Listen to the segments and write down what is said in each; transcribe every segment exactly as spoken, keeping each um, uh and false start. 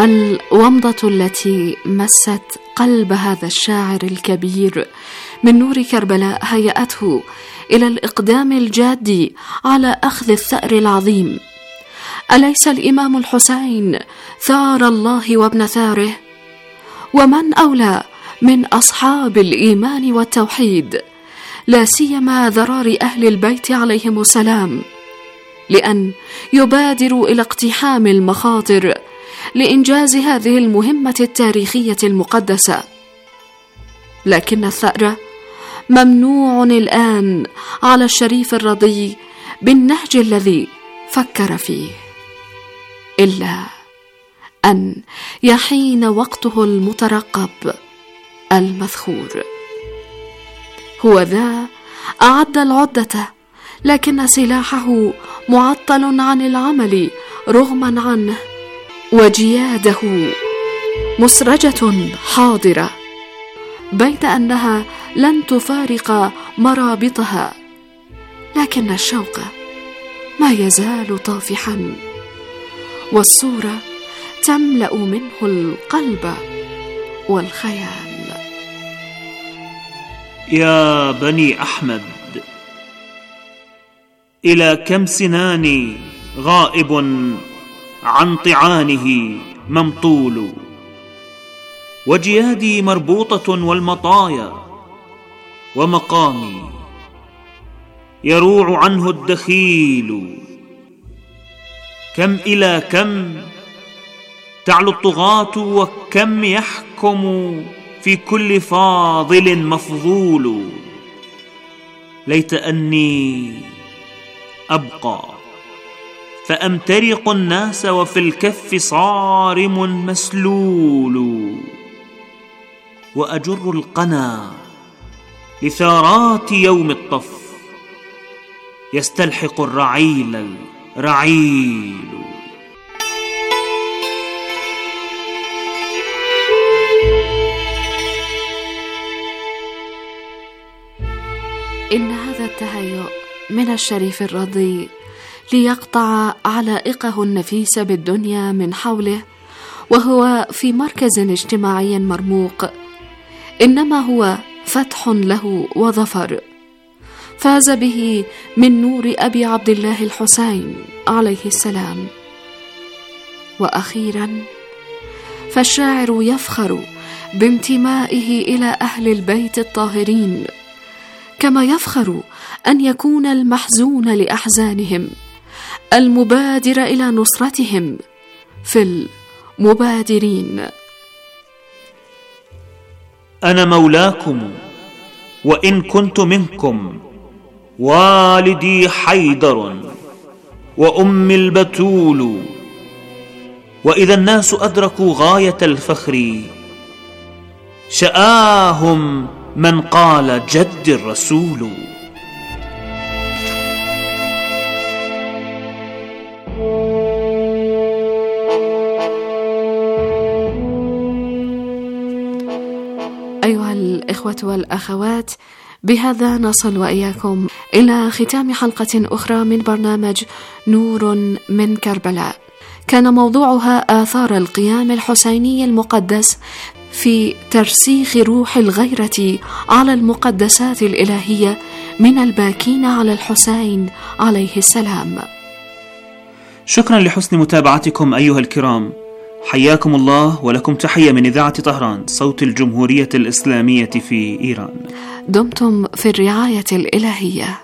الومضة التي مست قلب هذا الشاعر الكبير من نور كربلاء هيأته إلى الإقدام الجاد على أخذ الثأر العظيم. أليس الإمام الحسين ثار الله وابن ثاره؟ ومن أولى من أصحاب الإيمان والتوحيد، لا سيما ذرار أهل البيت عليهم السلام، لأن يبادروا إلى اقتحام المخاطر لإنجاز هذه المهمة التاريخية المقدسة. لكن الثأر ممنوع الآن على الشريف الرضي بالنهج الذي فكر فيه، إلا أن يحين وقته المترقب المذخور. هو ذا أعد العدة، لكن سلاحه معطل عن العمل رغما عنه، وجياده مسرجة حاضرة، بيد أنها لن تفارق مرابطها، لكن الشوق ما يزال طافحا، والصورة تملأ منه القلب والخيال. يا بني أحمد، إلى كم سناني غائب عن طعانه ممطول، وجيادي مربوطة والمطايا، ومقامي يروع عنه الدخيل. كم إلى كم تعلو الطغاة، وكم يحكم في كل فاضل مفضول. ليت أني أبقى فأمترق الناس، وفي الكف صارم مسلول، وأجر القنا لثارات يوم الطف، يستلحق الرعيل الرعيل. إن هذا التهيؤ من الشريف الرضي ليقطع علائقه النفيسة بالدنيا من حوله وهو في مركز اجتماعي مرموق، إنما هو فتح له وظفر فاز به من نور أبي عبد الله الحسين عليه السلام. وأخيرا فالشاعر يفخر بانتمائه إلى أهل البيت الطاهرين، كما يفخر أن يكون المحزون لأحزانهم، المبادر إلى نصرتهم في المبادرين. أنا مولاكم وإن كنت منكم، والدي حيدر وأمي البتول. وإذا الناس أدركوا غاية الفخر، شآهم من قال جد الرسول. أيها الإخوة والأخوات، بهذا نصل وإياكم إلى ختام حلقة أخرى من برنامج نور من كربلاء، كان موضوعها آثار القيام الحسيني المقدس في ترسيخ روح الغيرة على المقدسات الإلهية من الباكين على الحسين عليه السلام. شكرا لحسن متابعتكم أيها الكرام، حياكم الله، ولكم تحية من إذاعة طهران صوت الجمهورية الإسلامية في إيران. دمتم في الرعاية الإلهية.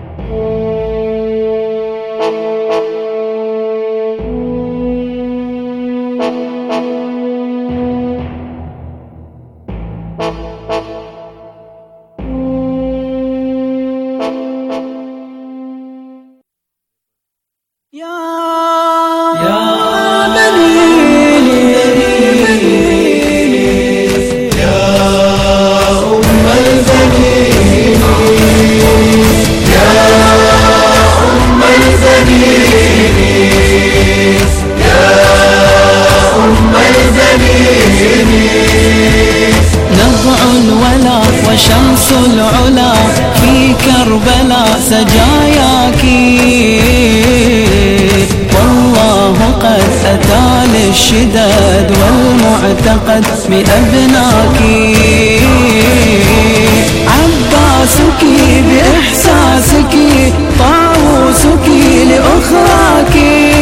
وشمس العلا في كربلاء سجاياك، والله قد أتى للشداد والمعتقد بأبناك. عباسك بإحساسك، طاووسك لأخراك،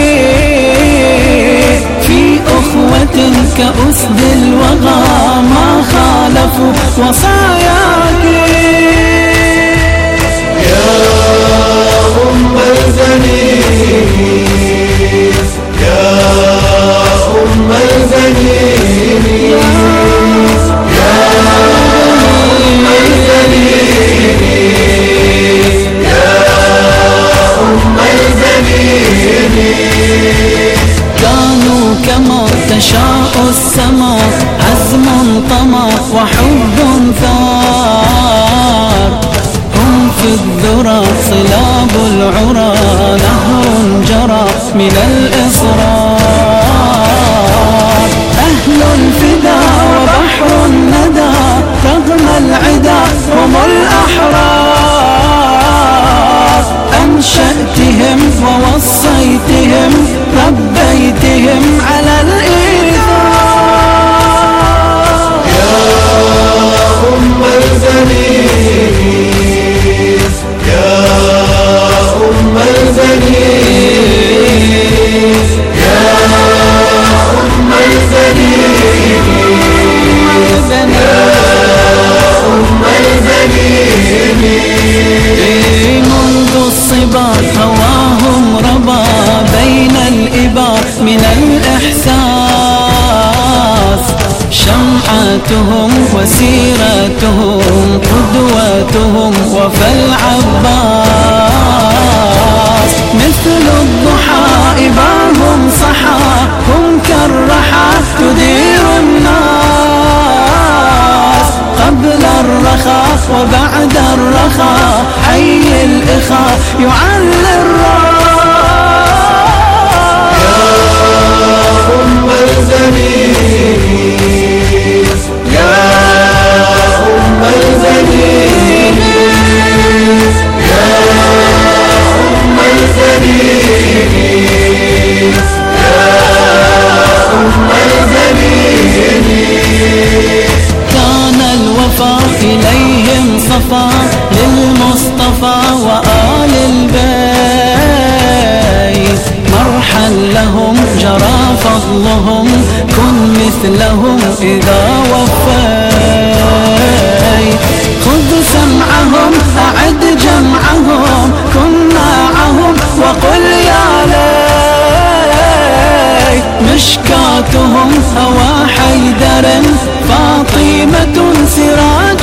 في أخوة كأسد الوغى ما خالفوا وصاياك. يا أم البنين، يا أم البنين، يا أم البنين، يا أم البنين. كانوا كما تشاء السماء، عزم طمع وحب ثار، هم في الذرى صلاب العرى، نهر جرى من الإصرار. أهل الفدا وبحر الندى، رغم العدا هم الأحرار. أنشأتهم ووصيتهم، ربيتهم على الإيثار. يا أم البنين، يا أم البنين، يا أم البنين، يا أم البنين. منذ الصبا هواهم ربا بين الإبا من الإحساس، شمعتهم وسيرتهم قدوتهم وفي العباس. مثل الضحى إباهم صحى، هم كالرحى تدير الناس. قبل الرخاء وبعد الرخاء، حي الإخاء يعلي الراس. يا أم البنين، يا أم البنين، يا أم البنين، يا أم البنين. كان الوفاء إليهم صفا، للمصطفى وآل البيت. مرحا لهم جرى فضلهم، كن مثلهم إذا وفيت. خذ سمعهم أعد جمعهم، كن معهم وقل يا ليت. مشكاتهم هوى حيدر، فاطمة سراج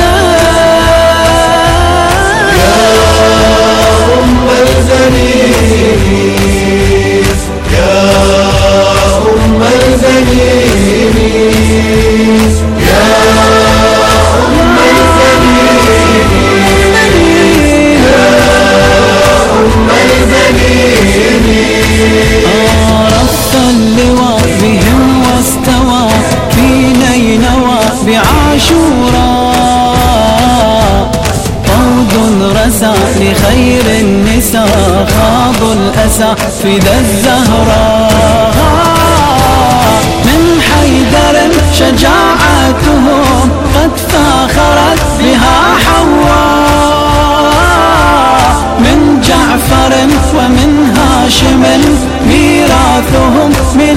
الزين. يا أم البنين، يا أم البنين، يا أم البنين، يا أم البنين. رف اللواء بهم واستوى في نينوى بعاشوراء. طود رسى لخير النساء، خاض الأسى في ذا الزهراء. من حيدر شجاعتهم، قد فاخرت بها حواء. من جعفر ومن هاشم، ميراثهم من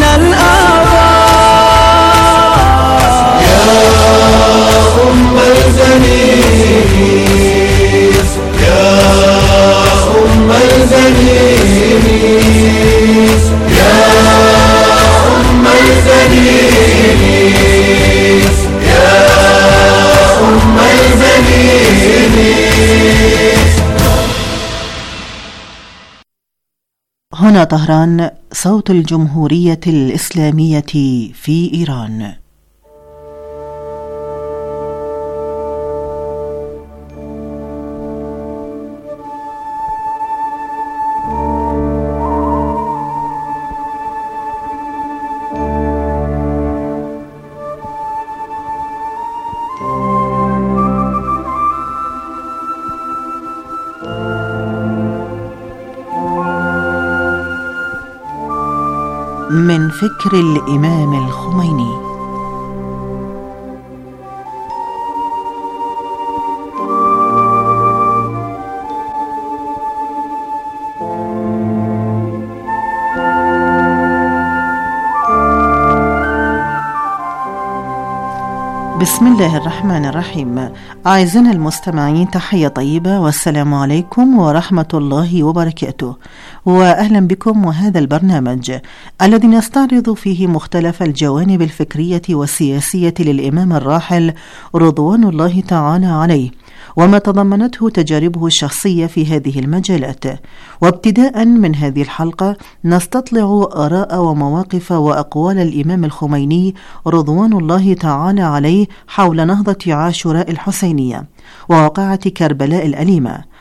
الآباء. يا أم البنين، يا أم البنين، يا أم البنين، يا أم البنين. هنا طهران، صوت الجمهورية الإسلامية في إيران. من فكر الإمام الخميني. بسم الله الرحمن الرحيم. أعزائنا المستمعين، تحية طيبة والسلام عليكم ورحمة الله وبركاته، وأهلا بكم وهذا البرنامج الذي نستعرض فيه مختلف الجوانب الفكرية والسياسية للإمام الراحل رضوان الله تعالى عليه، وما تضمنته تجاربه الشخصية في هذه المجالات. وابتداء من هذه الحلقة نستطلع آراء ومواقف وأقوال الإمام الخميني رضوان الله تعالى عليه حول نهضة عاشوراء الحسينية وواقعة كربلاء الأليمة.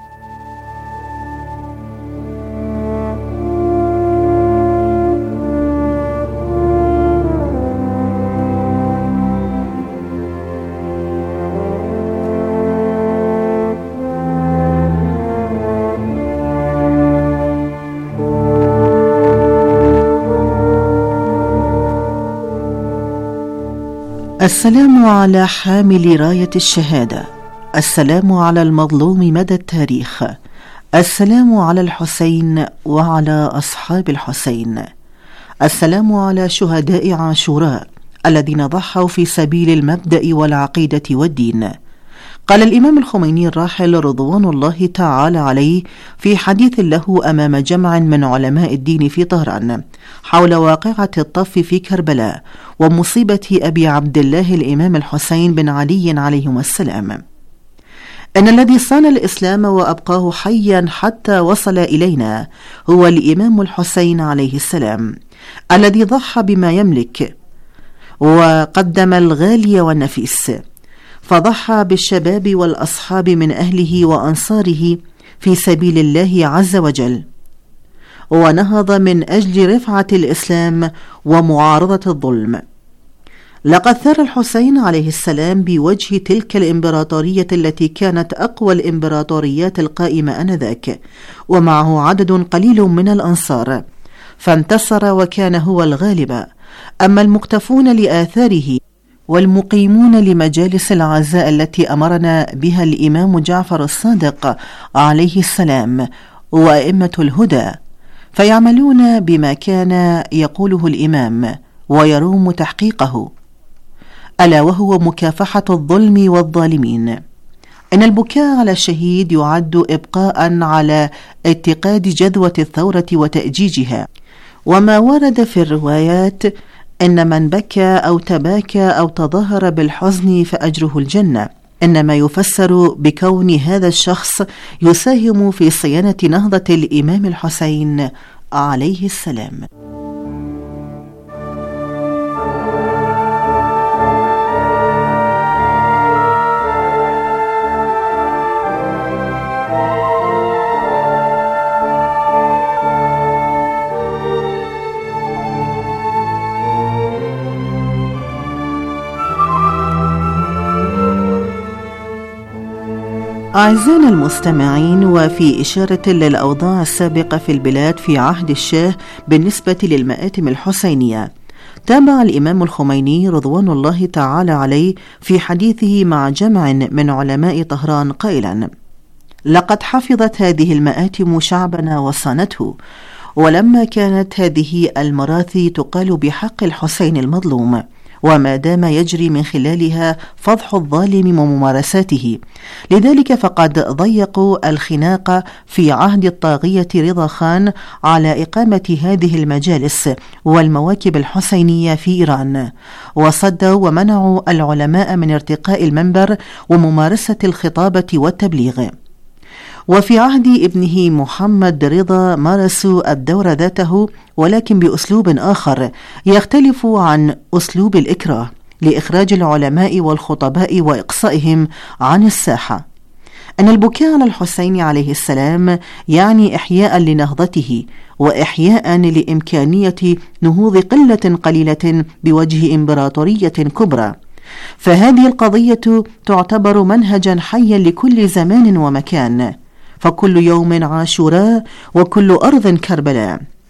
السلام على حامل راية الشهادة، السلام على المظلوم مدى التاريخ، السلام على الحسين وعلى أصحاب الحسين، السلام على شهداء عاشوراء الذين ضحوا في سبيل المبدأ والعقيدة والدين. قال الإمام الخميني الراحل رضوان الله تعالى عليه في حديث له أمام جمع من علماء الدين في طهران حول واقعة الطف في كربلاء ومصيبة أبي عبد الله الإمام الحسين بن علي عليهما السلام: إن الذي صان الإسلام وأبقاه حيا حتى وصل إلينا هو الإمام الحسين عليه السلام، الذي ضحى بما يملك وقدم الغالي والنفيس، فضحى بالشباب والأصحاب من أهله وأنصاره في سبيل الله عز وجل، ونهض من أجل رفعة الإسلام ومعارضة الظلم. لقد ثار الحسين عليه السلام بوجه تلك الإمبراطورية التي كانت أقوى الإمبراطوريات القائمة آنذاك، ومعه عدد قليل من الأنصار، فانتصر وكان هو الغالب. أما المقتفون لآثاره والمقيمون لمجالس العزاء التي أمرنا بها الإمام جعفر الصادق عليه السلام وأئمة الهدى، فيعملون بما كان يقوله الإمام ويروم تحقيقه، ألا وهو مكافحة الظلم والظالمين. إن البكاء على الشهيد يعد إبقاء على اتقاد جذوة الثورة وتأجيجها، وما ورد في الروايات إن من بكى أو تباكى أو تظاهر بالحزن فأجره الجنة، إنما يفسر بكون هذا الشخص يساهم في صيانة نهضة الإمام الحسين عليه السلام. أعزائنا المستمعين، وفي إشارة للأوضاع السابقة في البلاد في عهد الشاه بالنسبة للمآتم الحسينية، تابع الإمام الخميني رضوان الله تعالى عليه في حديثه مع جمع من علماء طهران قائلا: لقد حفظت هذه المآتم شعبنا وصانته، ولما كانت هذه المراثي تقال بحق الحسين المظلوم، وما دام يجري من خلالها فضح الظالم وممارساته، لذلك فقد ضيقوا الخناق في عهد الطاغية رضا خان على إقامة هذه المجالس والمواكب الحسينية في إيران، وصدوا ومنعوا العلماء من ارتقاء المنبر وممارسة الخطابة والتبليغ. وفي عهد ابنه محمد رضا مارسوا الدور ذاته، ولكن بأسلوب آخر يختلف عن أسلوب الإكراه لإخراج العلماء والخطباء وإقصائهم عن الساحة. أن البكاء على الحسين عليه السلام يعني إحياء لنهضته وإحياء لإمكانية نهوض قلة قليلة بوجه إمبراطورية كبرى، فهذه القضية تعتبر منهجا حيا لكل زمان ومكان، فكل يوم عاشوراء وكل أرض كربلاء.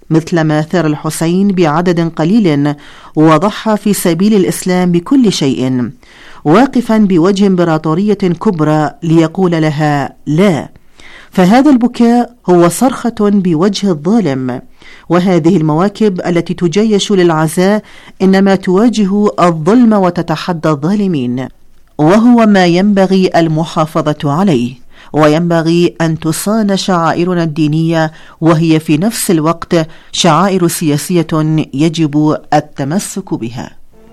مثلما ثار الحسين بعدد قليل وضحى في سبيل الإسلام بكل شيء، واقفا بوجه إمبراطورية كبرى ليقول لها لا. فهذا البكاء هو صرخة بوجه الظالم، وهذه المواكب التي تجيش للعزاء إنما تواجه الظلم وتتحدى الظالمين، وهو ما ينبغي المحافظة عليه. وينبغي أن تصان شعائرنا الدينية، وهي في نفس الوقت شعائر سياسية يجب التمسك بها.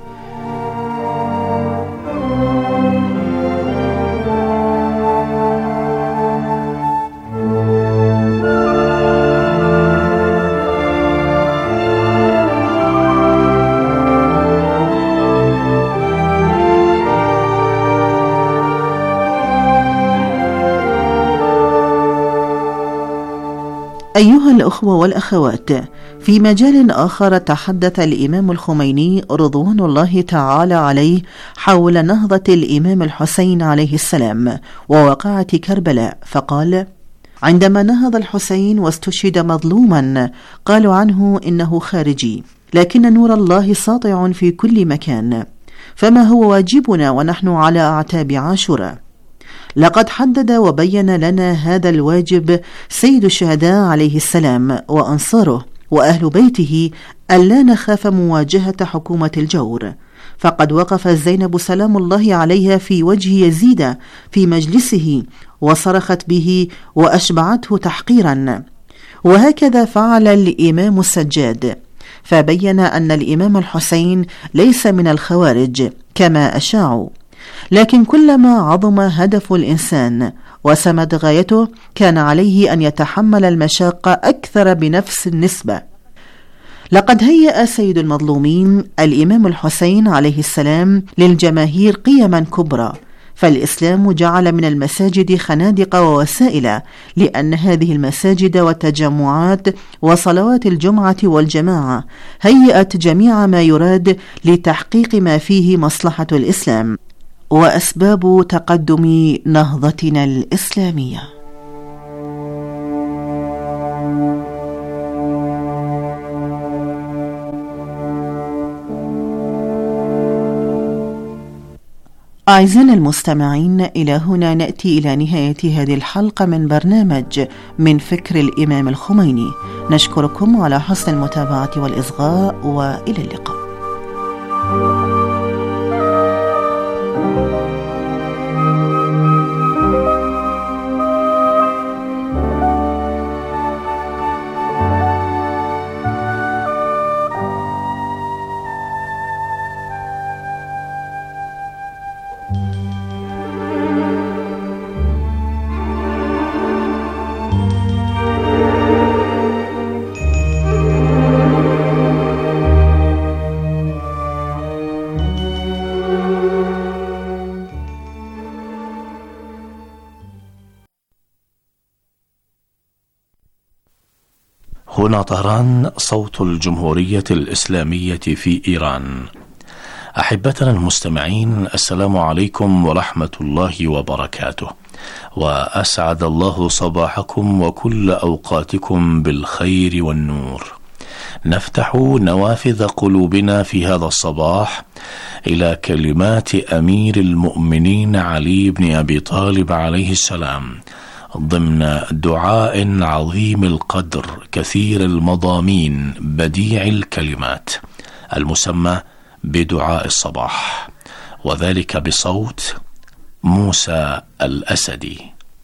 أيها الأخوة والأخوات، في مجال آخر تحدث الإمام الخميني رضوان الله تعالى عليه حول نهضة الإمام الحسين عليه السلام وواقعة كربلاء، فقال: عندما نهض الحسين واستشهد مظلوما قالوا عنه إنه خارجي، لكن نور الله ساطع في كل مكان، فما هو واجبنا ونحن على أعتاب عاشوراء؟ لقد حدد وبين لنا هذا الواجب سيد الشهداء عليه السلام وأنصاره وأهل بيته، ألا نخاف مواجهة حكومة الجور. فقد وقف زينب سلام الله عليها في وجه يزيد في مجلسه وصرخت به وأشبعته تحقيرا، وهكذا فعل الإمام السجاد، فبين أن الإمام الحسين ليس من الخوارج كما أشاعوا، لكن كلما عظم هدف الإنسان وسمت غايته كان عليه أن يتحمل المشاق أكثر بنفس النسبة. لقد هيأ سيد المظلومين الإمام الحسين عليه السلام للجماهير قيما كبرى، فالإسلام جعل من المساجد خنادق ووسائل، لأن هذه المساجد والتجمعات وصلوات الجمعة والجماعة هيأت جميع ما يراد لتحقيق ما فيه مصلحة الإسلام وأسباب تقدم نهضتنا الإسلامية. أعزائنا المستمعين، إلى هنا نأتي إلى نهاية هذه الحلقة من برنامج من فكر الإمام الخميني. نشكركم على حسن المتابعة والإصغاء، وإلى اللقاء. هنا طهران، صوت الجمهورية الإسلامية في إيران. أحبتنا المستمعين، السلام عليكم ورحمة الله وبركاته، وأسعد الله صباحكم وكل أوقاتكم بالخير والنور. نفتح نوافذ قلوبنا في هذا الصباح إلى كلمات أمير المؤمنين علي بن أبي طالب عليه السلام ضمن دعاء عظيم القدر كثير المضامين بديع الكلمات المسمى بدعاء الصباح، وذلك بصوت موسى الأسدي.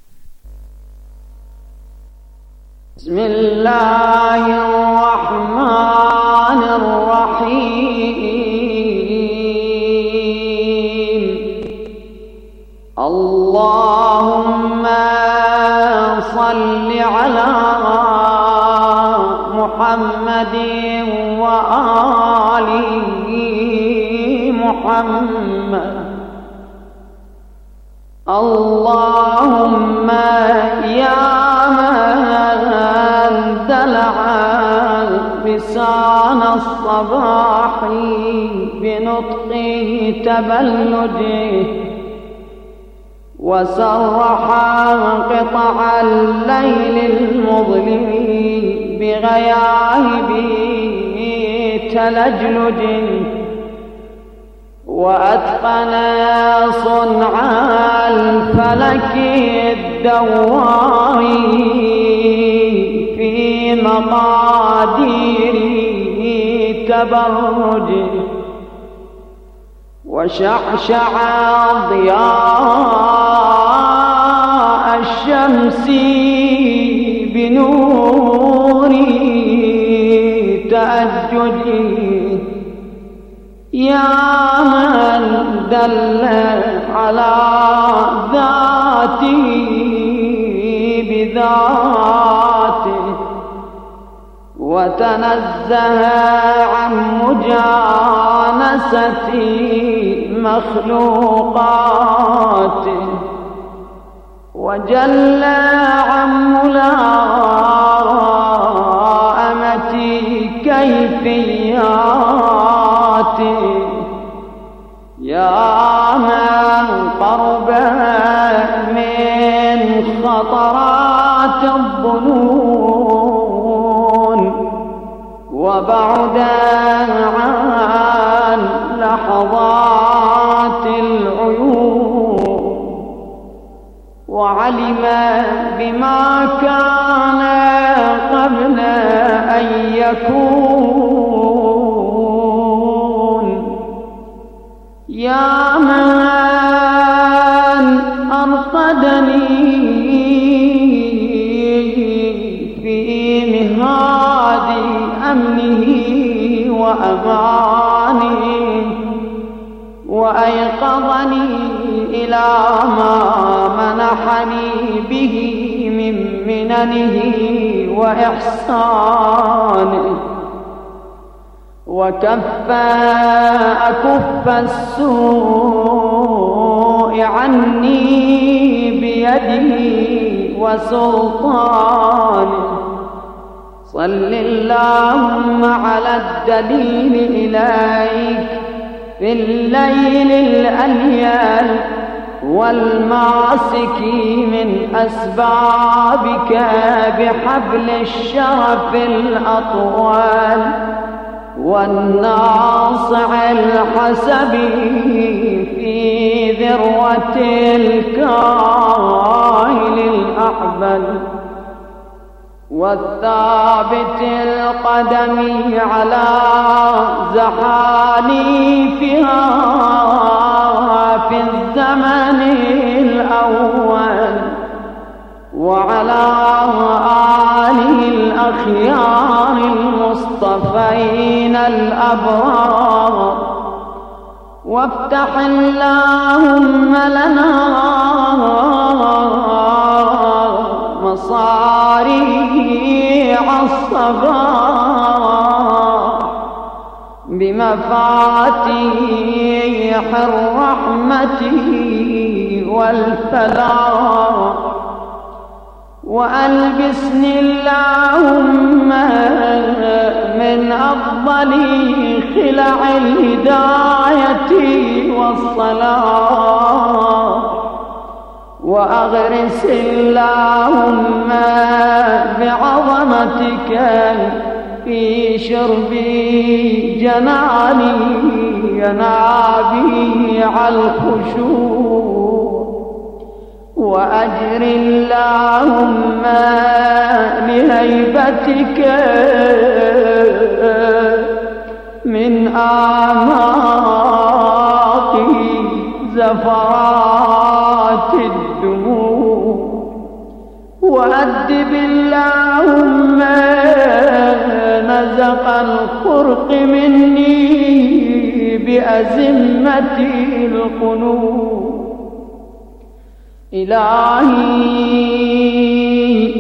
بسم الله الرحمن الرحيم. اللهم صل على محمد وآل محمد. اللهم يا من دلع لسان الصباح بنطق تبلده، وسرح قطع الليل المظلم بغير غياهب تلجلج وأتقن صنع الفلك الدواري في مقادير تبرج وشعشع ضياء الشمس بنور تأجج يا من دل على ذاته بذاته وتنزه عن مجانسة مخلوقاته وجل عن ملائمة كيفياته يا من قرب من خطرات الظنون وبعد عن لحظات العيون وعلم بما كان قبل أن يكون يا من أرقدني في مهاد أمنه وأمانه وأيقظني إلى ما منحني به من مننه وإحسانه وكف أكف السوء عني بيده وسلطانه صل اللهم على الدليل إليك في الليل الأليل والماسك من أسبابك بحبل الشرف الأطول والناصع الحسب في ذروة الكائل الأحبل والثابت القدم على زحاليفها في الزمن الأول وعلى آله الأخيار المصطفين الأبرار وافتح اللهم لنا مصاريع الصباح بمفاتيح الرحمة والفلاح وألبسني اللهم من أفضل خلع الهداية والصلاح وأغرس اللهم بعظمتك في شرب جناني ينابيع الخشوع وأجر اللهم لهيبتك من أعماق زفرات الدموع وأدب اللهم نزق الخرق مني بأزمة القلوب إلهي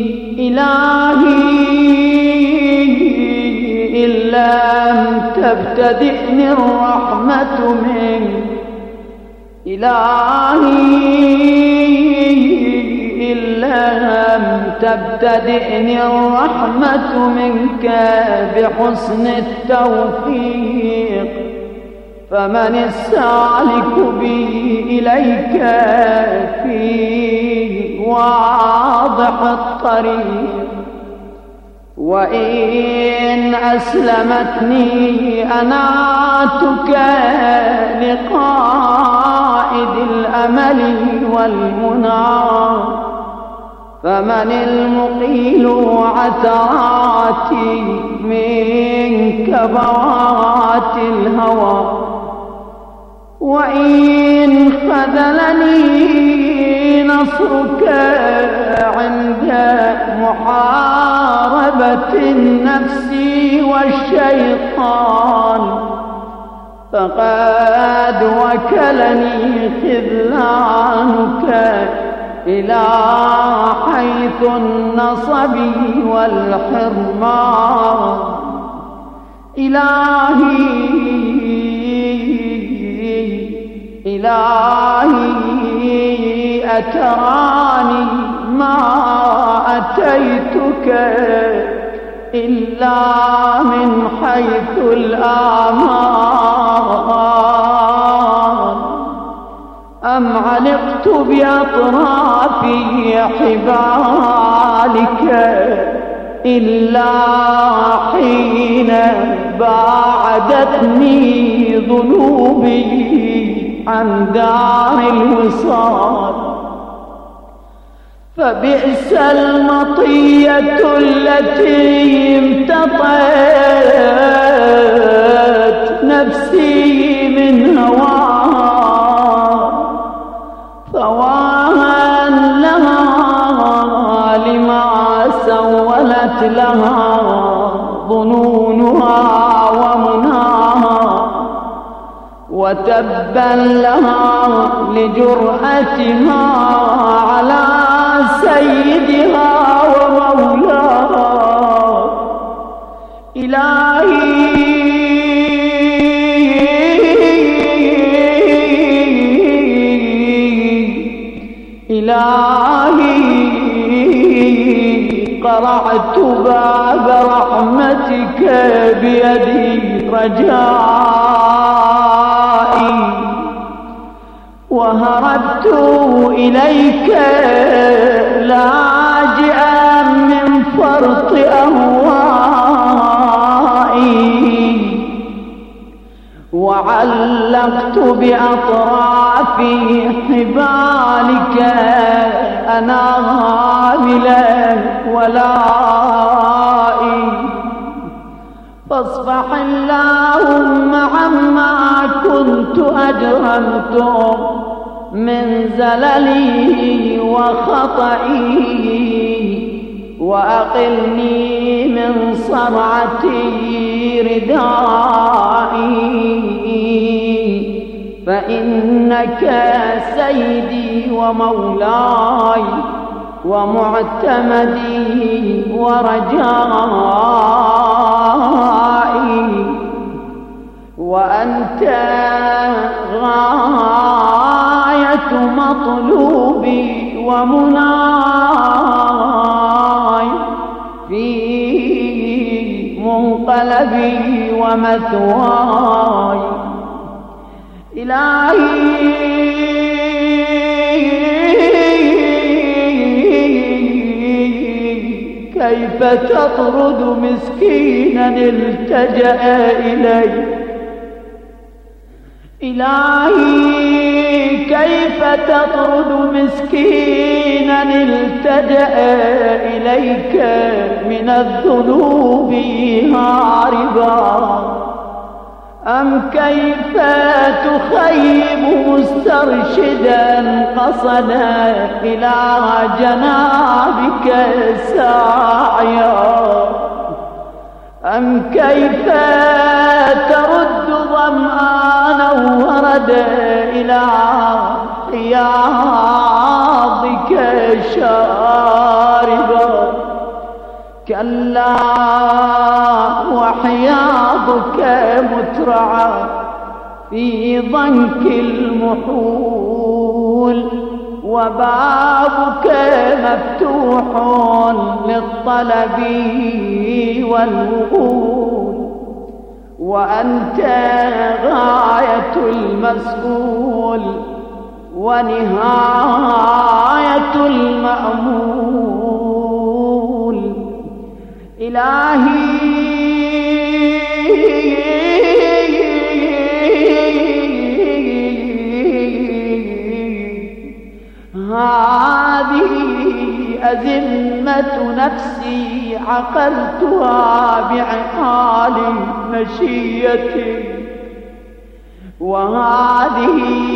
إلهي إن لم تبتدئني الرحمة منك إلهي إن لم تبتدئني الرحمة منك بحسن التوفيق فمن السالك بي إليك في واضح الطريق وإن أسلمتني أناتك لقائد الأمل والمنى، فمن المقيل عثراتي من كبوات الهوى، وإن خذلني نصرك عند محاربة النفس والشيطان، فقد وكلني خذلانك إلى حيث النصب والحرمان. إلهي إلهي أتراني ما أتيتك إلا من حيث الآمان، أم علقت بأطراف حبالك إلا حين باعدتني ذنوبي عن دار الوصال، فبئس المطية التي امتطت نفسي من هواها، فواها لها لما سولت لها ظنونها ومناها، وتبا لها لجرأتها على سيدها ومولاها. إلهي إلهي قرعت باب رحمتك بيدي رجائي، وهربت إليك لاجئا من فرط أهوائي، وعلقت بأطراف حبالك أنامل ولائي، فاصفح اللهم عما كنت أجرمت من زللي وخطئي، وأقلني من صرعتي ردائي، فإنك سيدي ومولاي ومعتمدي ورجائي، وأنت غاية مطلوبي ومناي في منقلبي ومثواي. إلهي كيف تطرد مسكينا التجأ إليك، إلهي كيف تطرد مسكينا التجأ إليك من الذنوب هاربا، أم كيف تخيب مسترشدا قصدا إلى جنابك ساعيا، أم كيف ترد ظمآنا وردا إلى حياضك شاربا. كلا وحياضك مترعى في ضنك المحول، وبابك مفتوح للطلب والوغول، وأنت غاية المسؤول ونهاية المأمول. إلهي هذه أزمة نفسي عقلتها بعقال مشيتي، وهذه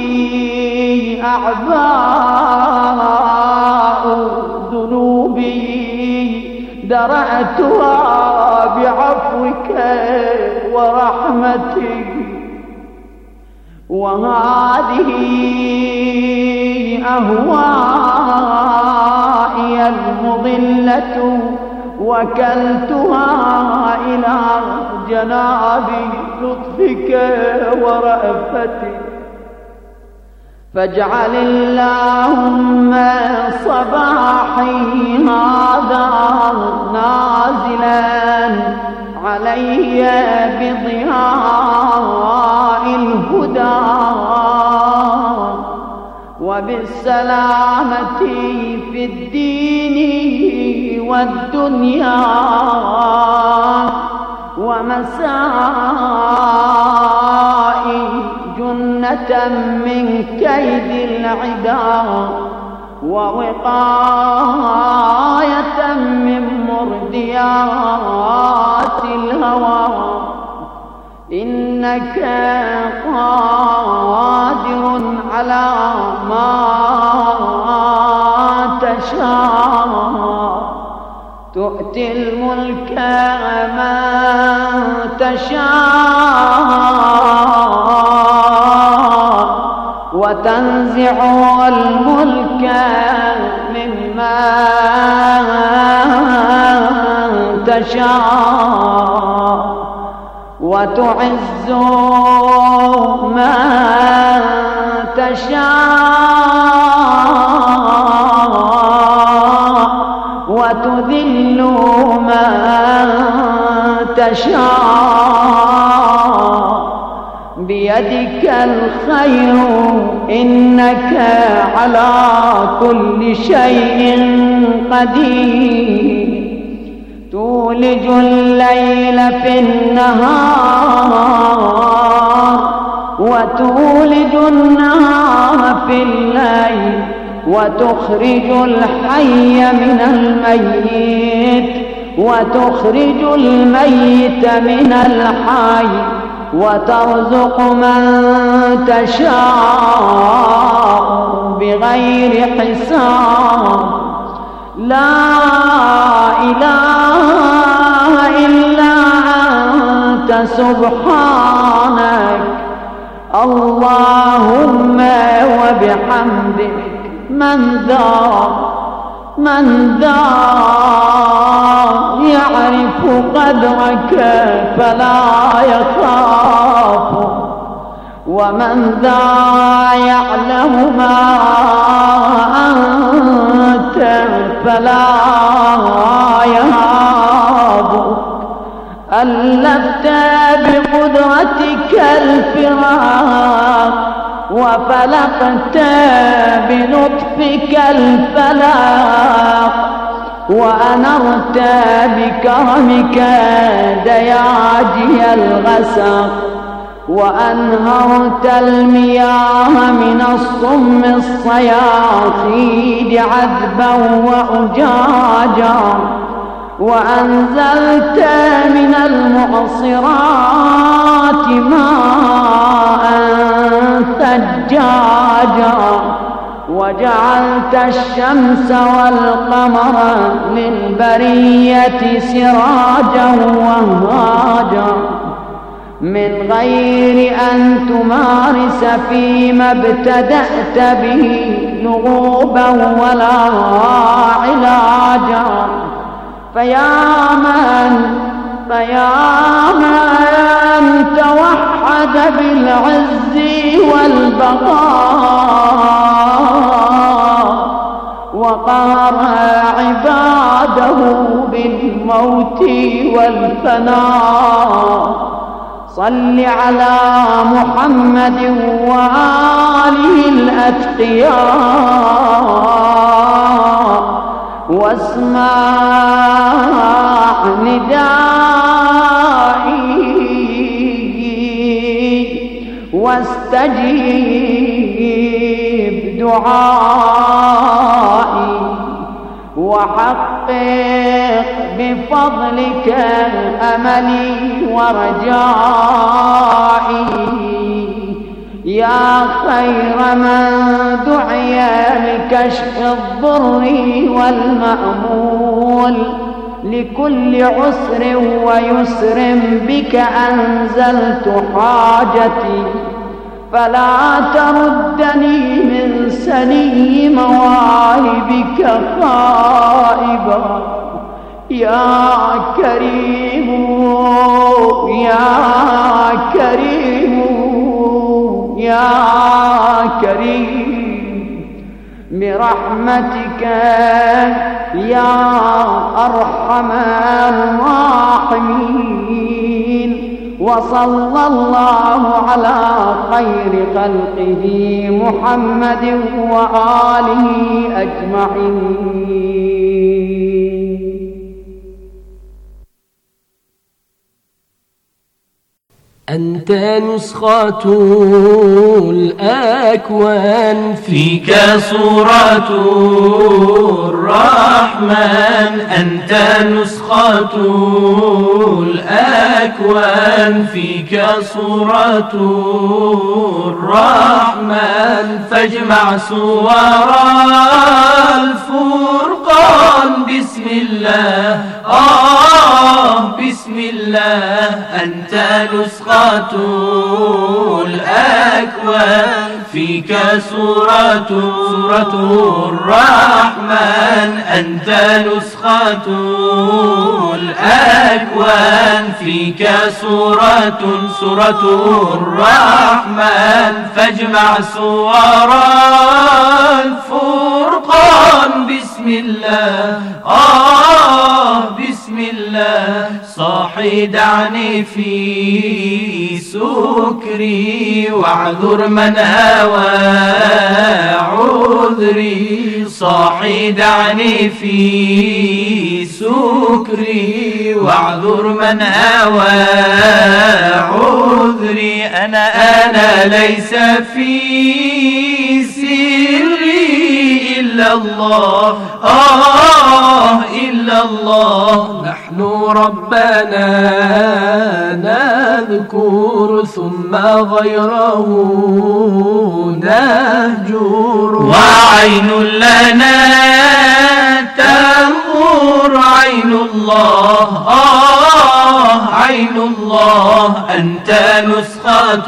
أعباء ذنوبي درأتها بعفوك ورحمتك، وهذه أهوائي المضلة وكلتها إلى جناب لطفك ورأفتك، فاجعل اللهم صباحي هذا نازلا علي بضياء الهدى وبالسلامة في الدين والدنيا، ومسائي جنة من كيد العدا، ووقاية من مرديات الهوى، إنك قادر على ما تشاء، تؤتي الملك من تشاء، وتنزع الملك ممن تشاء، وتعز من تشاء، وتذل من تشاء، بيدك الخير إنك على كل شيء قدير، تولج الليل في النهار، وتولج النهار في الليل، وتخرج الحي من الميت، وتخرج الميت من الحي، وترزق من تشاء بغير حساب، لا إله إلا أنت سبحانك، اللهم وبحمدك، من ذا من ذا يعرف قدرك فلا يخاف، ومن ذا يعلم ما أنت فلا يهاب، ألفت بقدرتك الفراق، وفلقت بلطفك الفلاق، وأنرت بكرمك دياجي الغسق، وأنهرت المياه من الصم الصياصيد عذبا وأجاجا، وأنزلت من المعصرات ماء ثجاجا، وجعلت الشمس والقمر للبرية سراجا وهاجا، من غير أن تمارس فيما ابتدأت به لغوبا ولا علاجا، فيا من فيا من توحد بالعز والبقاء، وقهر عباده بالموت والفناء، صل على محمد وآله الأتقياء، واسمع نداء واستجيب دعائي وحقق بفضلك أملي ورجائي يا خير من دعي لكشف الضر والمأمول لكل عسر ويسر بك أنزلت حاجتي فلا تردني من سني مواهبك خائبا يا كريم يا كريم يا كريم برحمتك يا أرحم الراحمين وصلى الله على خير خلقه محمد وآله أجمعين. أنت نسخة الأكوان فيك صورة الرحمن أنت نسخة الأكوان فيك صورة الرحمن فاجمع صور الفرقان بسم الله آه بسم الله أنت نسخة الأكوان فيك صورة صورة الرحمن أنت نسخة الأكوان فيك صورة صورة الرحمن فاجمع صور الفرقان بسم الله آه بسم الله صاحي دعني في سكري واعذر من هوى عذري صاحي دعني في سكري واعذر من هوى عذري أنا أنا ليس في سري إلا الله آه إلا الله نحن ربنا نذكر ثم غيره نهجر وعين لنا تنظر عين الله آه عين الله أنت نسخة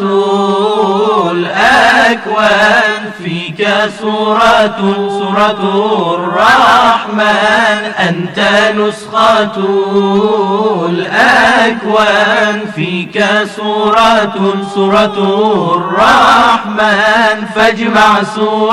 الأكوان فيك صورة صورة الرحمن أنت نسخة الأكوان فيك صورة صورة الرحمن فاجمع صور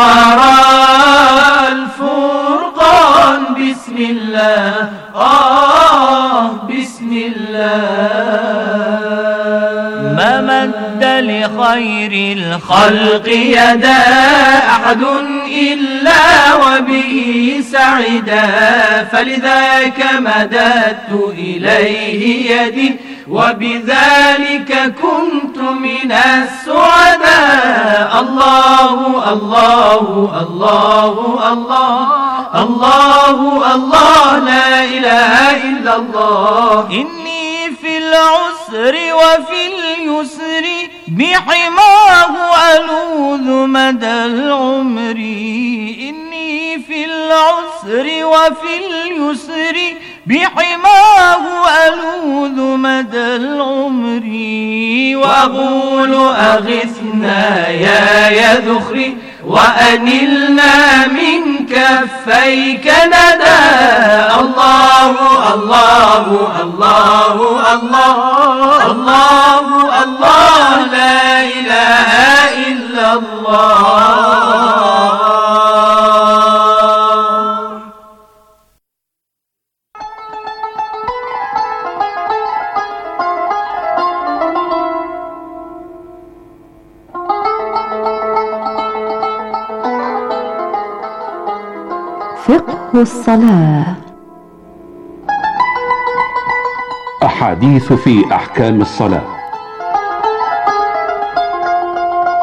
الفرقان بسم الله آه بسم الله ما مد لخير الخلق يدا أحد إلا وبه سعدا فلذاك مددت إليه يدي وبذلك كنت من السعداء الله الله الله الله الله الله لا إله إلا الله إني في العسر وفي اليسر بحماه ألوذ مدى العمر إني في العسر وفي اليسر بحماه ألوذ مدى العمر وأقول أغثنا يا يا ذخري وأنلنا من كفيك ندى الله الله الله الله الله الله لا إله إلا الله. فقه الصلاة. أحاديث في أحكام الصلاة.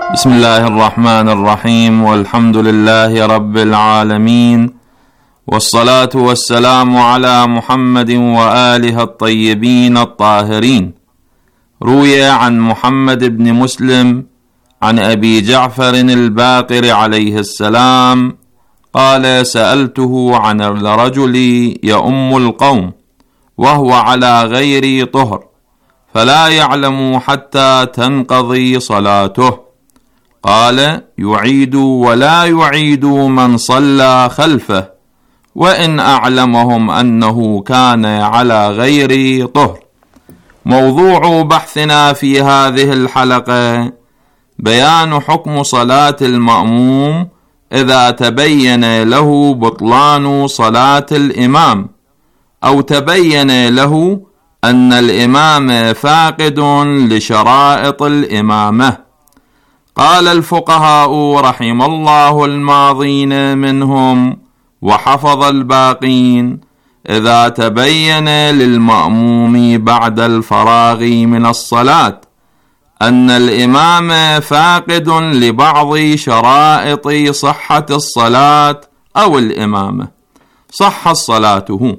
بسم الله الرحمن الرحيم، والحمد لله رب العالمين، والصلاة والسلام على محمد وآله الطيبين الطاهرين. روي عن محمد بن مسلم عن أبي جعفر الباقر عليه السلام قال: سألته عن الرجل يؤم القوم وهو على غير طهر فلا يعلم حتى تنقضي صلاته، قال: يعيد ولا يعيد من صلى خلفه وإن أعلمهم أنه كان على غير طهر. موضوع بحثنا في هذه الحلقة بيان حكم صلاة المأموم إذا تبين له بطلان صلاة الإمام أو تبين له أن الإمام فاقد لشرائط الإمامة. قال الفقهاء رحم الله الماضين منهم وحفظ الباقين: إذا تبين للمأموم بعد الفراغ من الصلاة أن الإمام فاقد لبعض شرائط صحة الصلاة أو الإمامة صحت صلاته.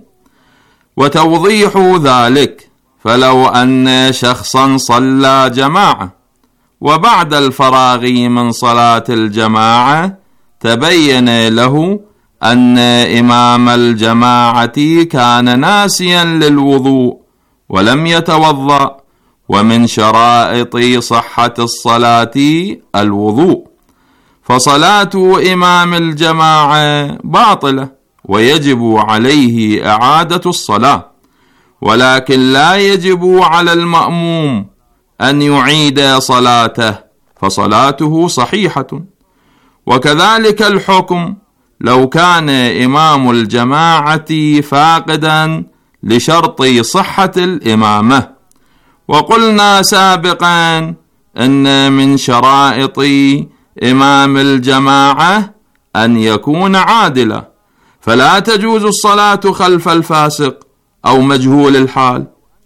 وتوضيح ذلك: فلو أن شخصا صلى جماعة وبعد الفراغ من صلاة الجماعة تبين له أن إمام الجماعة كان ناسيا للوضوء ولم يتوضأ، ومن شرائط صحة الصلاة الوضوء، فصلاة إمام الجماعة باطلة ويجب عليه إعادة الصلاة، ولكن لا يجب على المأموم أن يعيد صلاته فصلاته صحيحة. وكذلك الحكم لو كان إمام الجماعة فاقدا لشرط صحة الإمامة. وقلنا سابقا أن من شرائط إمام الجماعة أن يكون عادلا، فلا تجوز الصلاة خلف الفاسق أو مجهول الحال.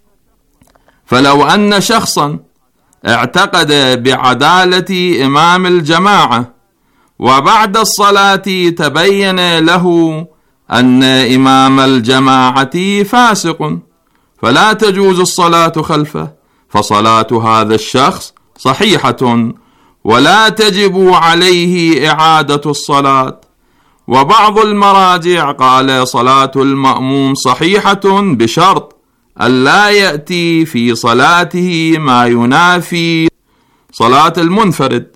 فلو أن شخصا اعتقد بعدالة إمام الجماعة وبعد الصلاة تبين له أن إمام الجماعة فاسق فلا تجوز الصلاة خلفه، فصلاة هذا الشخص صحيحة ولا تجب عليه إعادة الصلاة. وبعض المراجع قال: صلاة المأموم صحيحة بشرط ألا يأتي في صلاته ما ينافي صلاة المنفرد.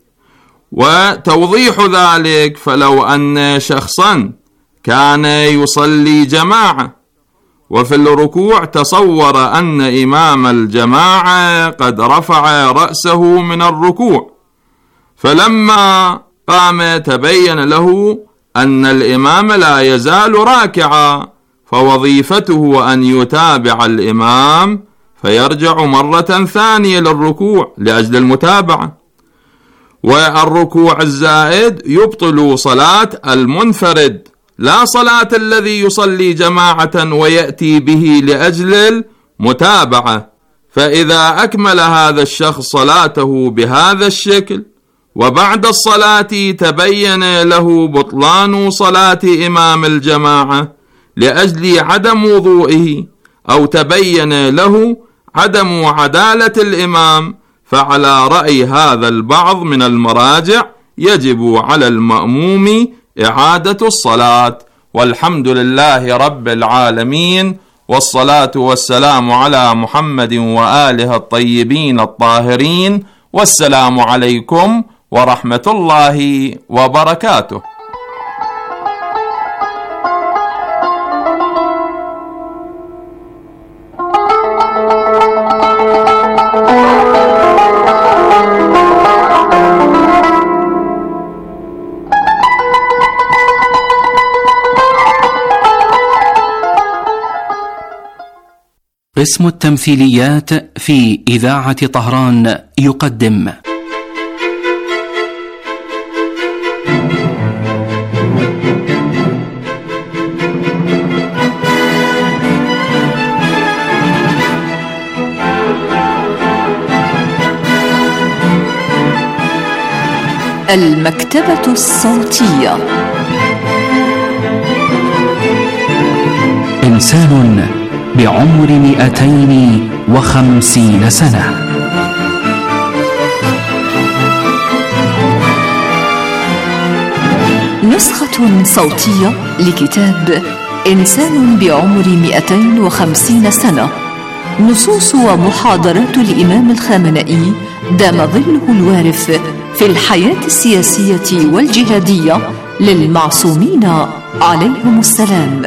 وتوضيح ذلك: فلو أن شخصا كان يصلي جماعة وفي الركوع تصور أن إمام الجماعة قد رفع رأسه من الركوع، فلما قام تبين له أن الإمام لا يزال راكعا، فوظيفته أن يتابع الإمام فيرجع مرة ثانية للركوع لأجل المتابعة. والركوع الزائد يبطل صلاة المنفرد لا صلاة الذي يصلي جماعة ويأتي به لأجل المتابعة. فإذا أكمل هذا الشخص صلاته بهذا الشكل وبعد الصلاة تبين له بطلان صلاة إمام الجماعة لأجل عدم وضوئه أو تبين له عدم عدالة الإمام، فعلى رأي هذا البعض من المراجع يجب على المأموم إعادة الصلاة. والحمد لله رب العالمين، والصلاة والسلام على محمد وآله الطيبين الطاهرين، والسلام عليكم ورحمة الله وبركاته. قسم التمثيليات في إذاعة طهران يقدم المكتبة الصوتية. إنسان بعمر مئتين وخمسين سنة. نسخة صوتية لكتاب إنسان بعمر مئتين وخمسين سنة، نصوص ومحاضرات الإمام الخامنئي دام ظله الوارف في الحياة السياسية والجهادية للمعصومين عليهم السلام.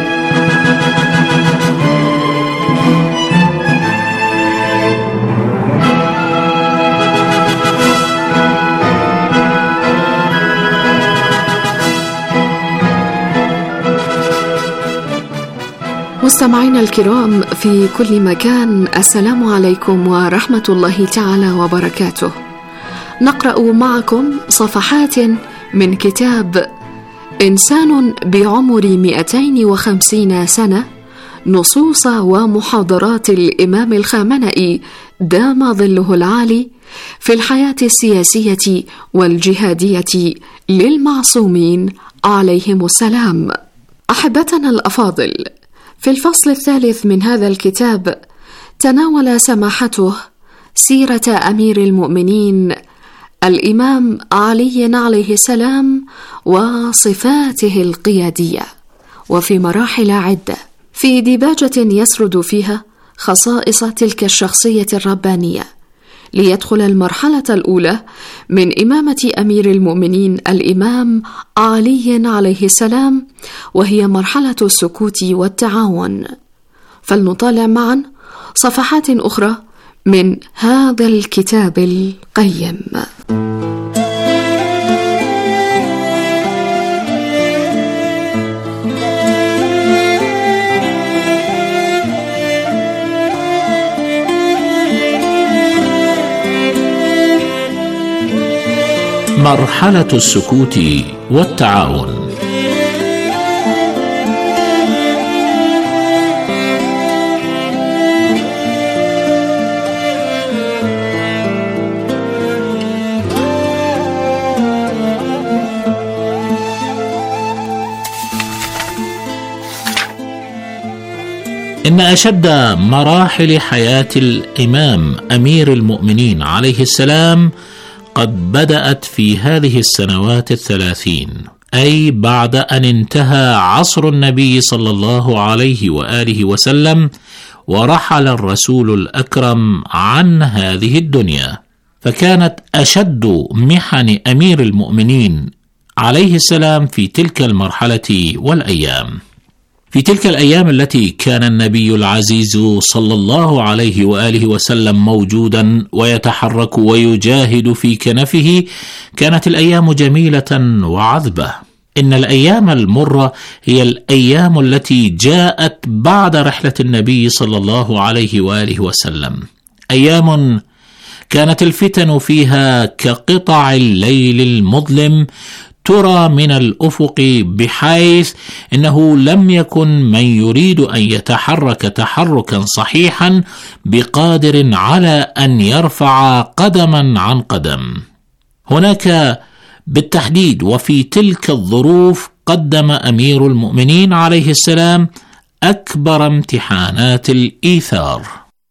مستمعينا الكرام في كل مكان، السلام عليكم ورحمة الله تعالى وبركاته. نقرأ معكم صفحات من كتاب إنسان بعمر مئتين وخمسين سنة، نصوص ومحاضرات الإمام الخامنئي دام ظله العالي في الحياة السياسية والجهادية للمعصومين عليهم السلام. أحبتنا الأفاضل، في الفصل الثالث من هذا الكتاب تناول سماحته سيرة أمير المؤمنين الإمام علي عليه السلام وصفاته القيادية، وفي مراحل عدة، في ديباجة يسرد فيها خصائص تلك الشخصية الربانية، ليدخل المرحلة الأولى من إمامة أمير المؤمنين الإمام علي عليه السلام، وهي مرحلة السكوت والتعاون. فلنطالع معا صفحات أخرى من هذا الكتاب القيم. مرحلة السكوت والتعاون. إن أشد مراحل حياة الإمام أمير المؤمنين عليه السلام قد بدأت في هذه السنوات الثلاثين، أي بعد أن انتهى عصر النبي صلى الله عليه وآله وسلم ورحل الرسول الأكرم عن هذه الدنيا. فكانت أشد محن أمير المؤمنين عليه السلام في تلك المرحلة والأيام. في تلك الأيام التي كان النبي العزيز صلى الله عليه وآله وسلم موجودا ويتحرك ويجاهد في كنفه، كانت الأيام جميلة وعذبة. إن الأيام المرة هي الأيام التي جاءت بعد رحلة النبي صلى الله عليه وآله وسلم، أيام كانت الفتن فيها كقطع الليل المظلم ترى من الأفق، بحيث إنه لم يكن من يريد أن يتحرك تحركا صحيحا بقادر على أن يرفع قدما عن قدم. هناك بالتحديد وفي تلك الظروف قدم أمير المؤمنين عليه السلام أكبر امتحانات الإيثار.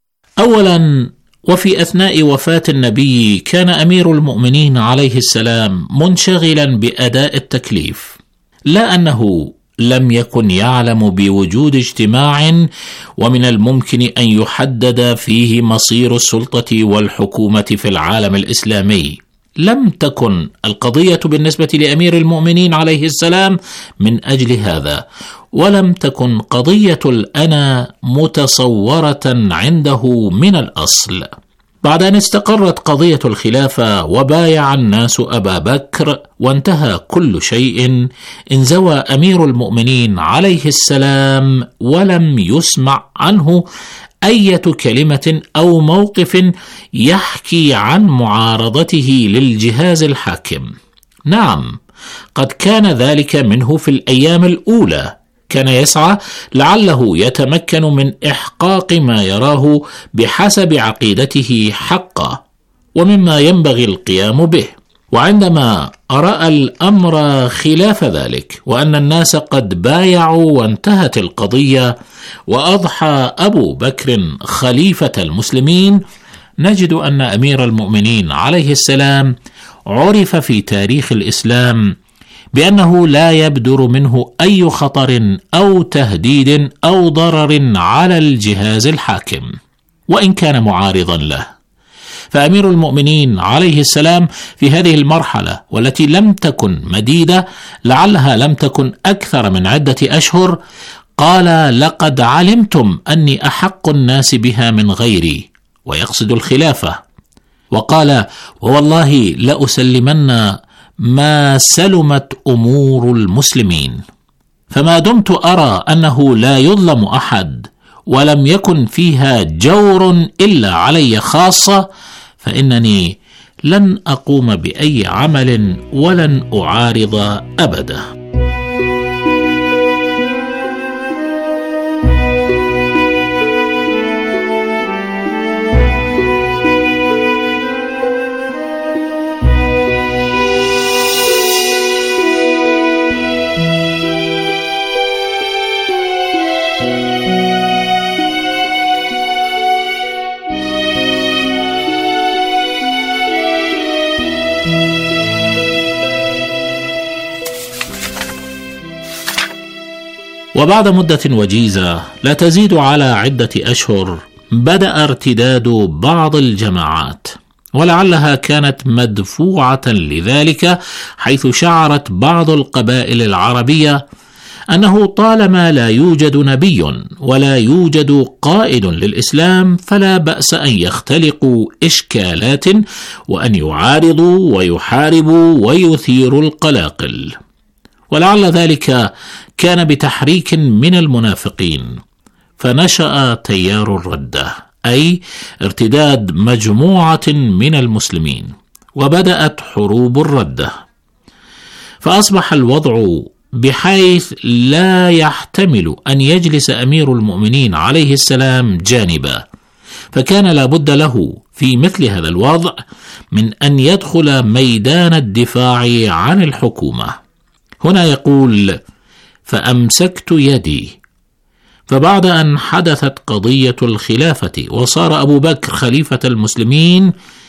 أولا، وفي أثناء وفاة النبي كان أمير المؤمنين عليه السلام منشغلا بأداء التكليف، لا أنه لم يكن يعلم بوجود اجتماع ومن الممكن أن يحدد فيه مصير السلطة والحكومة في العالم الإسلامي. لم تكن القضية بالنسبة لأمير المؤمنين عليه السلام من أجل هذا، ولم تكن قضية الأنا متصورة عنده من الأصل. بعد أن استقرت قضية الخلافة وبايع الناس أبا بكر وانتهى كل شيء، انزوى أمير المؤمنين عليه السلام ولم يسمع عنه أي كلمة أو موقف يحكي عن معارضته للجهاز الحاكم. نعم، قد كان ذلك منه في الأيام الأولى، كان يسعى لعله يتمكن من إحقاق ما يراه بحسب عقيدته حقا ومما ينبغي القيام به. وعندما رأى الأمر خلاف ذلك وأن الناس قد بايعوا وانتهت القضية وأضحى أبو بكر خليفة المسلمين، نجد أن أمير المؤمنين عليه السلام عرف في تاريخ الإسلام بأنه لا يبدر منه أي خطر أو تهديد أو ضرر على الجهاز الحاكم وإن كان معارضا له. فأمير المؤمنين عليه السلام في هذه المرحلة والتي لم تكن مديدة، لعلها لم تكن أكثر من عدة أشهر، قال: لقد علمتم أني أحق الناس بها من غيري، ويقصد الخلافة. وقال: ووالله لأسلمن ما سلمت أمور المسلمين، فما دمت أرى أنه لا يظلم أحد ولم يكن فيها جور إلا علي خاصة، فإنني لن أقوم بأي عمل ولن أعارض أبدا. وبعد مدة وجيزة لا تزيد على عدة أشهر، بدأ ارتداد بعض الجماعات، ولعلها كانت مدفوعة لذلك، حيث شعرت بعض القبائل العربية أنه طالما لا يوجد نبي ولا يوجد قائد للإسلام فلا بأس أن يختلقوا إشكالات وأن يعارضوا ويحاربوا ويثيروا القلاقل. ولعل ذلك كان بتحريك من المنافقين، فنشأ تيار الردة، أي ارتداد مجموعة من المسلمين، وبدأت حروب الردة، فأصبح الوضع بحيث لا يحتمل أن يجلس أمير المؤمنين عليه السلام جانبا، فكان لابد له في مثل هذا الوضع من أن يدخل ميدان الدفاع عن الحكومة. هنا يقول: فأمسكت يدي. فبعد أن حدثت قضية الخلافة وصار أبو بكر خليفة المسلمين،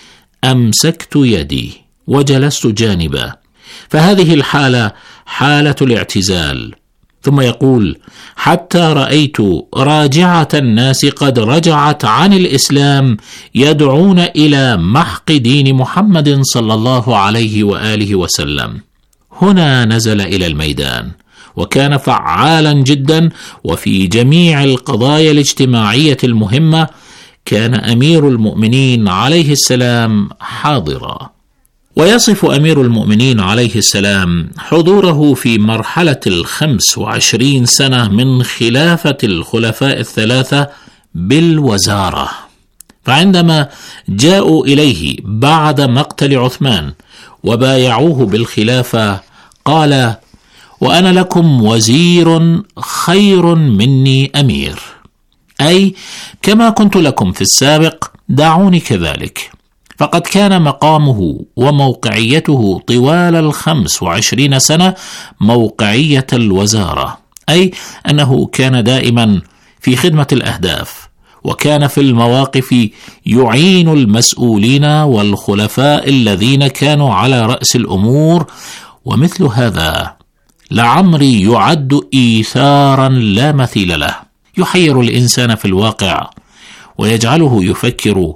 أمسكت يدي وجلست جانبا، فهذه الحالة حالة الاعتزال. ثم يقول: حتى رأيت راجعة الناس قد رجعت عن الإسلام يدعون إلى محق دين محمد صلى الله عليه وآله وسلم. هنا نزل إلى الميدان، وكان فعالا جدا، وفي جميع القضايا الاجتماعية المهمة كان أمير المؤمنين عليه السلام حاضرا. ويصف أمير المؤمنين عليه السلام حضوره في مرحلة الخمس وعشرين سنة من خلافة الخلفاء الثلاثة بالوزارة. فعندما جاءوا إليه بعد مقتل عثمان وبايعوه بالخلافة قال: وأنا لكم وزير خير مني أمير، أي كما كنت لكم في السابق دعوني كذلك. فقد كان مقامه وموقعيته طوال الخمس وعشرين سنة موقعية الوزارة، أي أنه كان دائما في خدمة الأهداف، وكان في المواقف يعين المسؤولين والخلفاء الذين كانوا على رأس الأمور. ومثل هذا لعمري يعد إيثارا لا مثيل له، يحير الإنسان في الواقع ويجعله يفكر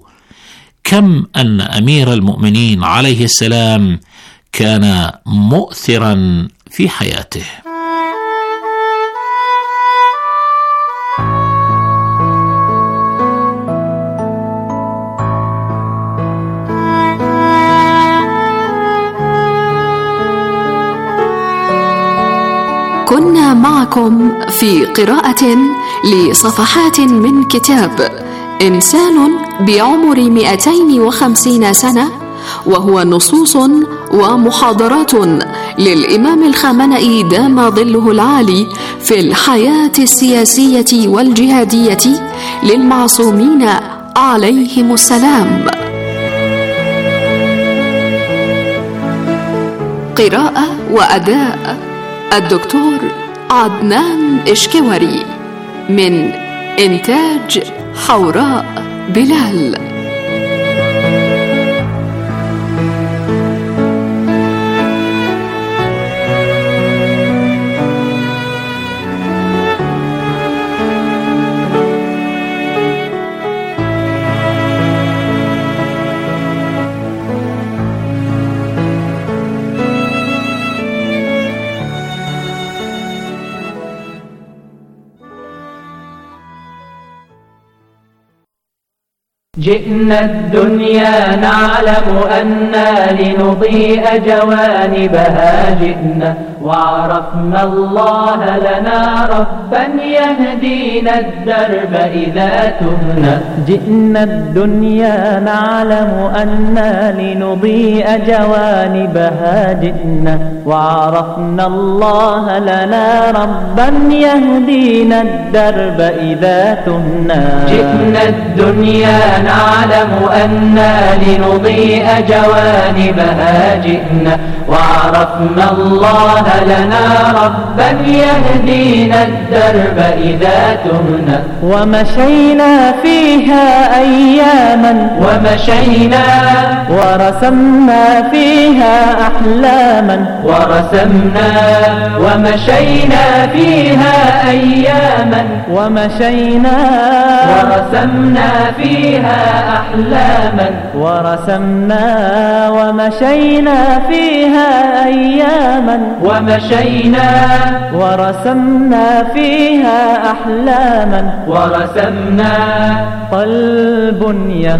كم أن أمير المؤمنين عليه السلام كان مؤثرا في حياته. كنا معكم في قراءة لصفحات من كتاب إنسان بعمر مئتين وخمسين سنة، وهو نصوص ومحاضرات للإمام الخامنئي دام ظله العالي في الحياة السياسية والجهادية للمعصومين عليهم السلام. قراءة وأداء الدكتور عدنان إشكواري، من إنتاج حوراء بلال. جئنا الدنيا نعلم أنا لنضيء جوانبها، جئنا وعرفنا الله لنا ربا يهدينا الدرب إذا تهنا. جئنا الدنيا نعلم أنا لنضيء جوانبها، جئنا وعرفنا الله لنا ربا يهدينا الدرب إذا تهنا. جئنا الدنيا نعلم أنا لنضيء جوانبها، جئنا وعرفنا الله لنا ربا يهدينا الدرب إذا تهنا. ومشينا فيها أياما ومشينا ورسمنا فيها أحلاما ورسمنا ومشينا فيها أياما ومشينا ورسمنا فيها أحلاما ورسمنا ومشينا فيها أياما ومشينا ورسمنا فيها أحلاما ورسمنا. قلب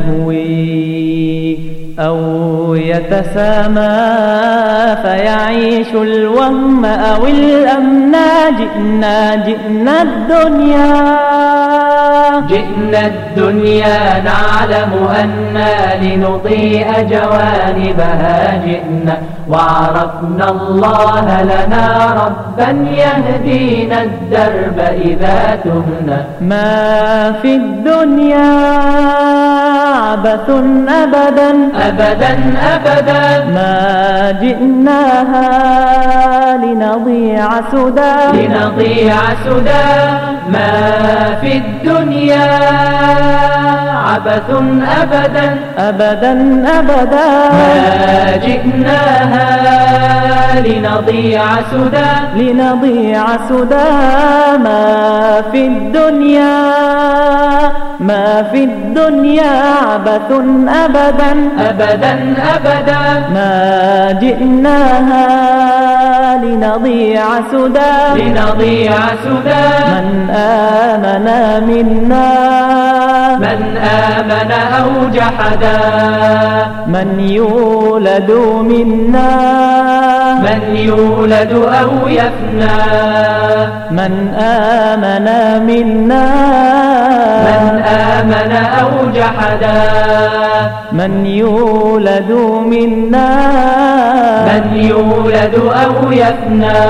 يهوي أو يتسامى فيعيش الوهم أو الأمنا. جئنا جئنا الدنيا جئنا الدنيا نعلم أنا لنضيء جوانبها، جئنا وعرفنا الله لنا ربا يهدينا الدرب إذا تهنا. ما في الدنيا عبث أبدا أبدا أبدا ما جئناها لنضيع سدى لنضيع سدى. ما في الدنيا عبث أبدا أبدا أبدا ما جئناها لنضيع سدى لنضيع سدى. ما في الدنيا ما في الدنيا عبث أبدا أبدا أبدا ما جئناها لنضيع سدى لنضيع سدى. من آمن منا من آمن أو جحدا من يولد منا من يولد أو يفنى. من آمن منا من آمن أو جحدا من يولد منا من يولد أو يفنى.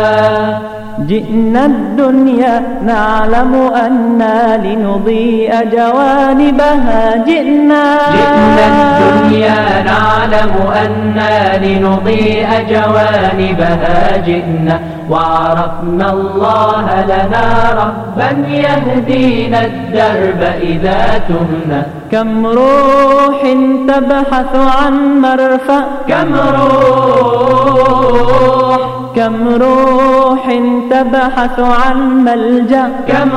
جئنا الدنيا نعلم أنا لنضيء جوانبها، جئنا جئنا الدنيا نعلم أنا لنضيء جوانبها، جئنا وعرفنا الله لنا ربا يهدينا الدرب إذا تهنا. كم روح تبحث عن مرفأ كم روح كم روح تبحث عن ملجأ كم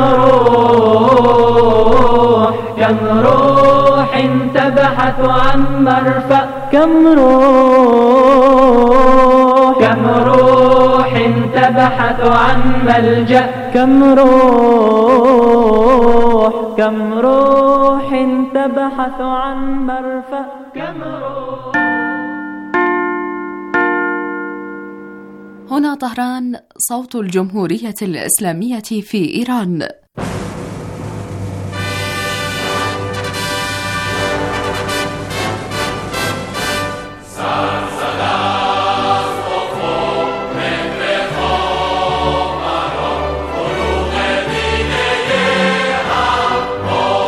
روح كم روح تبحث عن مرفأ كم روح كم روح تبحث عن ملجأ كم روح كم روح تبحث عن مرفأ كم روح. هنا طهران، صوت الجمهورية الإسلامية في إيران.